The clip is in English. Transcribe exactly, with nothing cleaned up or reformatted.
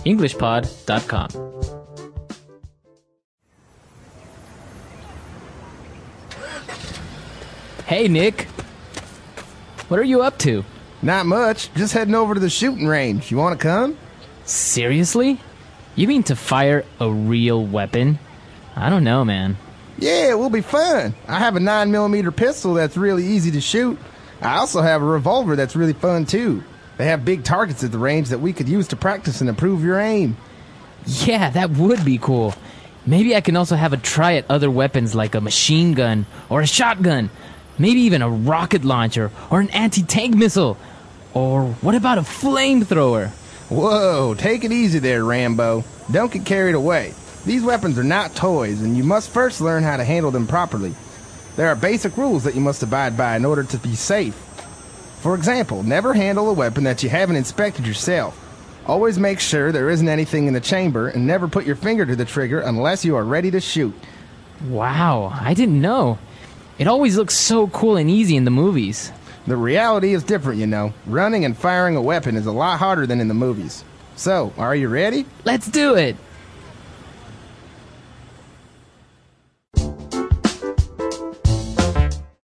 english pod dot com. Hey, Nick. What are you up to? Not much. Just heading over to the shooting range. You want to come? Seriously? You mean to fire a real weapon? I don't know, man. Yeah, it will be fun. I have a nine millimeter pistol that's really easy to shoot. I also have a revolver that's really fun, too. They have big targets at the range that we could use to practice and improve your aim. Yeah, that would be cool. Maybe I can also have a try at other weapons like a machine gun or a shotgun. Maybe even a rocket launcher or an anti-tank missile. Or what about a flamethrower? Whoa, take it easy there, Rambo. Don't get carried away. These weapons are not toys, and you must first learn how to handle them properly. There are basic rules that you must abide by in order to be safe. For example, never handle a weapon that you haven't inspected yourself. Always make sure there isn't anything in the chamber, and never put your finger to the trigger unless you are ready to shoot. Wow, I didn't know. It always looks so cool and easy in the movies. The reality is different, you know. Running and firing a weapon is a lot harder than in the movies. So, are you ready? Let's do it!